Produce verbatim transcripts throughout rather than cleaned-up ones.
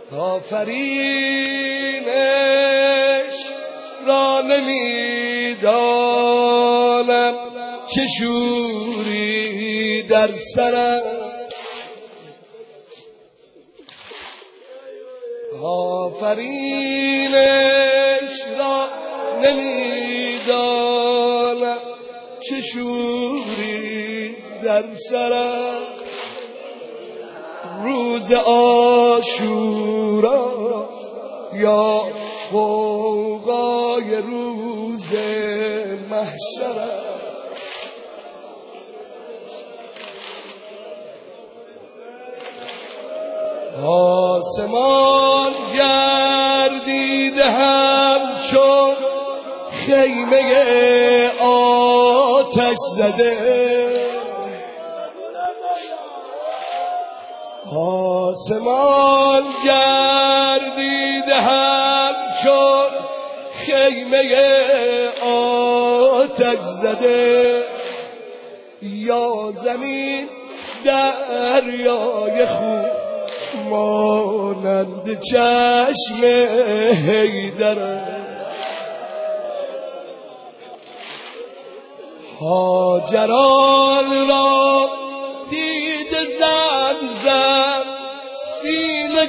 آفرینش را نمیدانم چه شوری در سرم، آفرینش را نمیدانم چه شوری در سرم. روز عاشورا یا غوغای روز محشر، آسمان گردیده همچون خیمه آتش زده، آسمان گردیده همچون خیمه آتش زده. یا زمین دریای خون مانند چشم حیدر، هاجران را دید زمزم سینه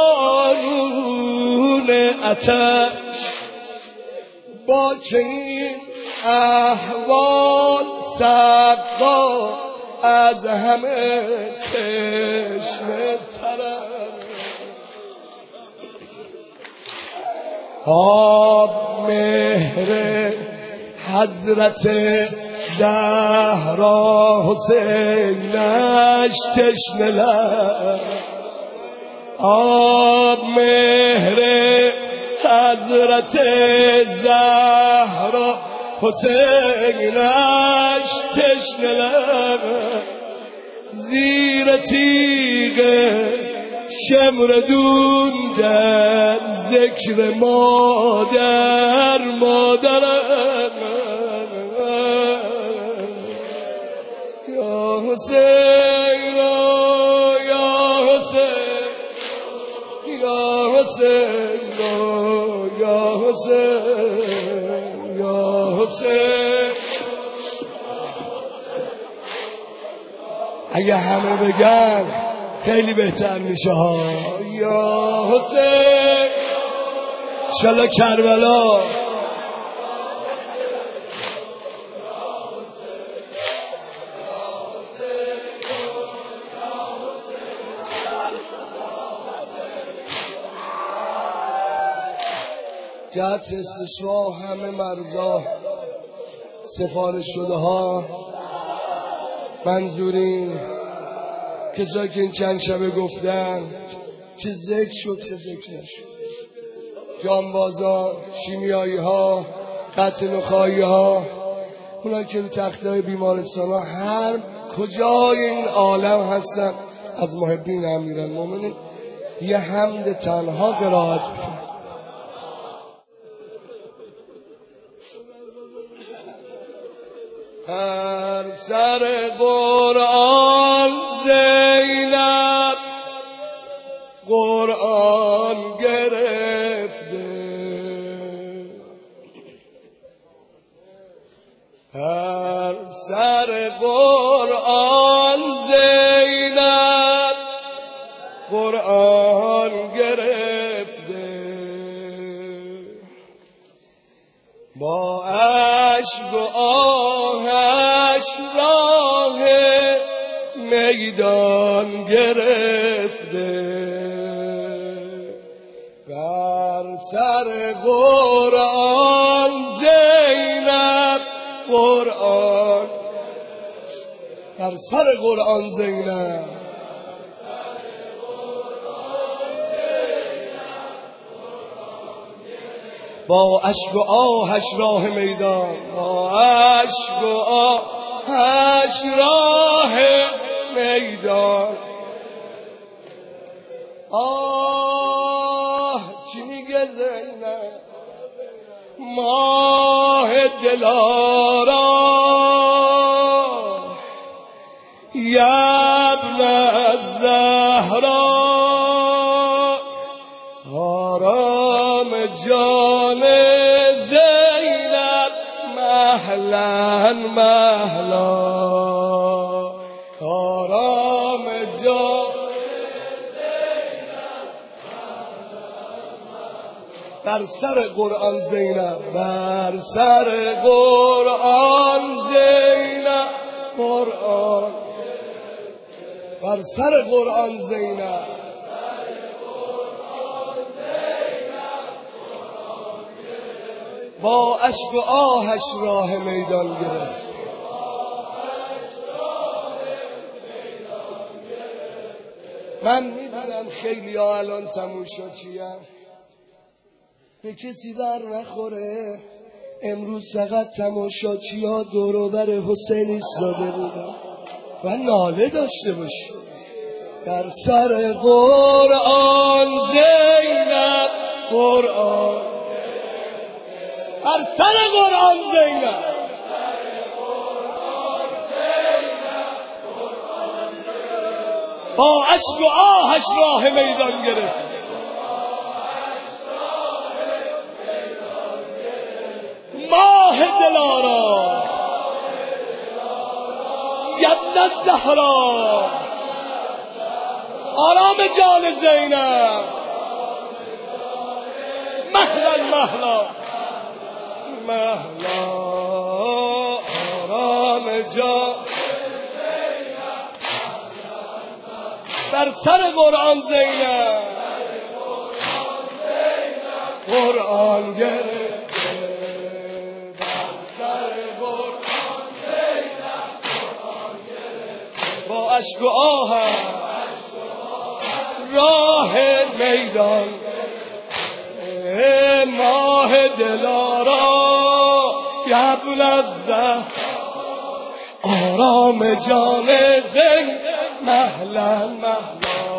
کانون آتش، با چنین احوال سقا از همه تشنه ترم. آب مهر حضرت زهرا حسینش تشنه لب، آب مهر حضرت زهرا حسینش تشنه لب، زیر تیغ شمردون در ذکر مادر مادرم. یا حسین یا حسین یا حسین یا حسین یا حسین. اگه همه بگن خیلی بهتر میشه ها. یا حسین انشالله کربلا. جهت استشفا همه مرزا سفارش شده ها، منظورین کسایی که این چند شبه گفتن چه ذکر شد چه ذکر نشد، جانبازان، شیمیایی ها، قطع نخایی ها، اونایی که رو تختای بیمارستان ها هر کجای این عالم هستن از محبین امیرالمومنین یه حمد تنها قرائت بکن. هر سر قرآن زینب قرآن گرفته، هر سر قرآن زینب قرآن گرفته، با اشک و آهش راه میدان گرفته، بر سر قرآن زینب قرآن، بر سر قرآن زینب با اشک و آهش راه میدان، با اشک و آهش راه میدان. آه چی میگه زینب ماه دلارا، یا ابن الزهرا آرام جان زینب مهلا مهلا آرام جان بر سر قرآن زینب بر سر قرآن زینب قرآن بر سر قرآن زینب با اشک و آهش راه میدان گرفت. من میدونم خیلی ها الان تماشاچی‌ان به کسی بر نخوره، امروز فقط تماشاچی ها دور و بر حسین ایستاده بودن و ناله داشته باشی. در سر قرآن زینب قرآن بر سر قرآن زینب با اشک و آهش راه میدان گرفت. ماه دلارا یبن الزهرا آرام جان زینب مهلا مهلا مهلا آرام جان بر سر قرآن زینب قرآن گرفت با اشک و آه راه میدان ماه دلارا یبن الزهرا آرام جان زین مهلا مهلا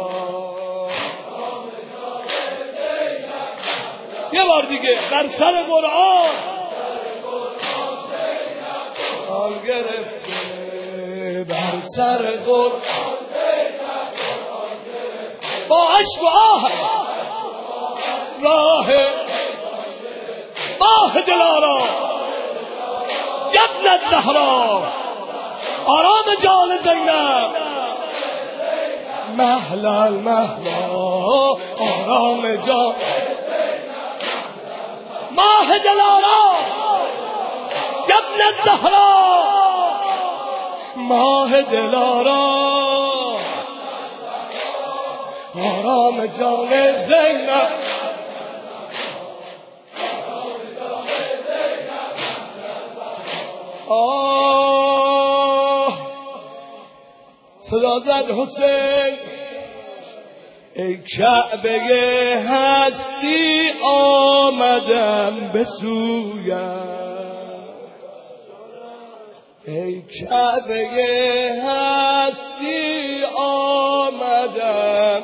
یه بار دیگه بر سر قرآن قرآن گرفته بر سر قرآن با اشک و آهش راه ماه دلارا یبن الزهرا آرام جان زینب مهلا مهلا آرام جان ماه دلارا یبن الزهرا ماه دلارا آرام جان زینب آه صدا زد حسین ای کعبه هستی آمدم به سویم ای کعبه هستی آمدم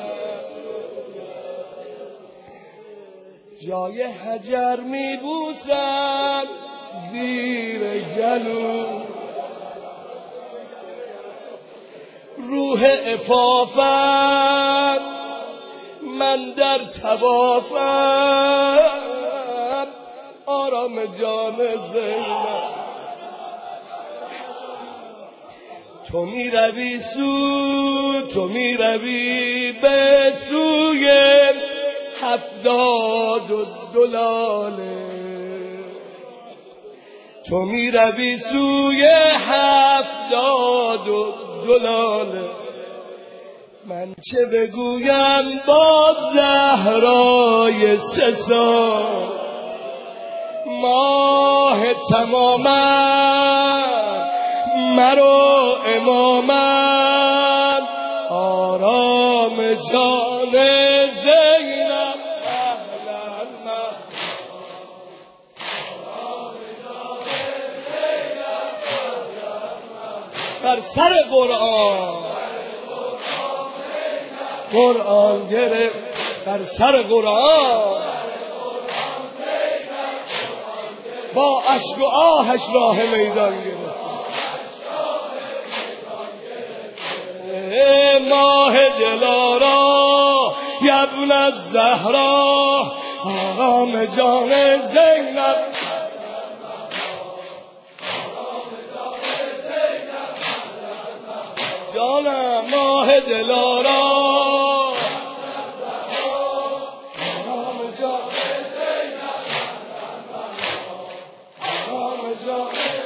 جای حجر می بوسم زیر گلو روح عفافم من در طوافم آرام جان زینب تو می روی سو تو می روی به سوی هفتاد و دلاله تو می روی سوی هفتاد و دلاله من چه بگویم با زهرای سه سال ماه تمامم مرو امامم آرام جان زینب بر سر قرآن قرآن گرفت بر سر قرآن با اشک و آهش راه میدان گرفت. ماه دلارا یبن الزهرا آرام جان زینب جانم ماه دلارا آرام جان آرام جان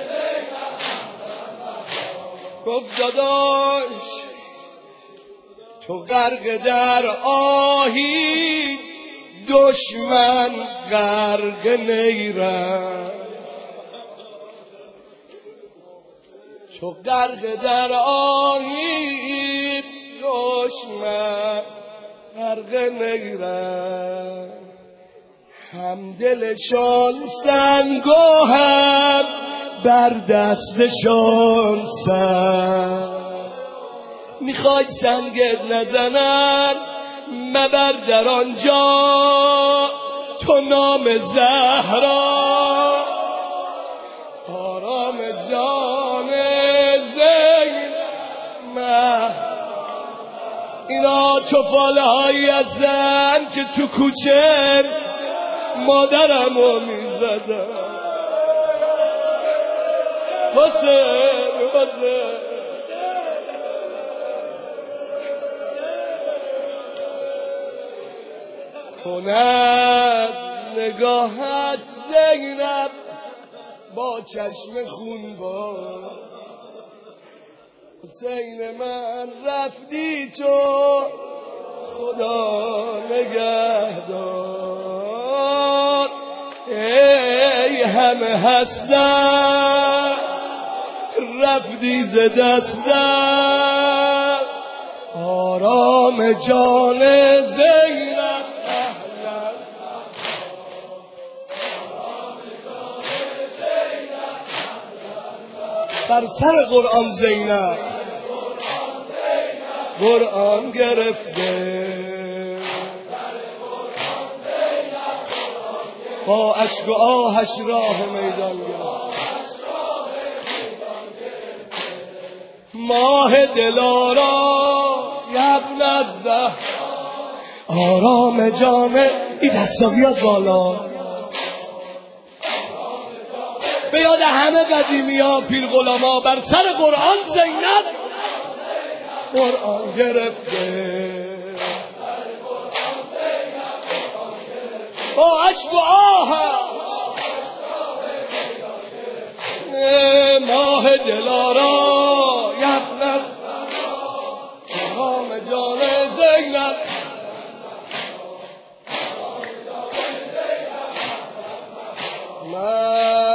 گفت داداش تو غرق در آهی دشمن غرق نیرم تو غرق در آهی دشمن غرق نیرم هم دلشان سنگ و هم بر دستشان سنگ میخوای سنگت نزنن مبر در آنجا تو نام زهرا آرام جان زینب اینا توفاله هایی هستن که تو کوچه مادرمو میزدن حسین حسین کند نگاهت زینب با چشم خون با حسین من رفتی تو خدا نگهدار ای همه هستم رفتی ز دستم آرام جان زینب بر سر قرآن زینب قرآن گرفته با اشک و آهش راه میدان گرفت ماه دلارا یبنت زهر آرام جانه این دستا بیاد بالا به یاد همه قدیمی ها پیر غلاما بر سر قرآن زینب قرآن گرفته با عشق و آهش ماه دلارا یبنت آرام جان زینب من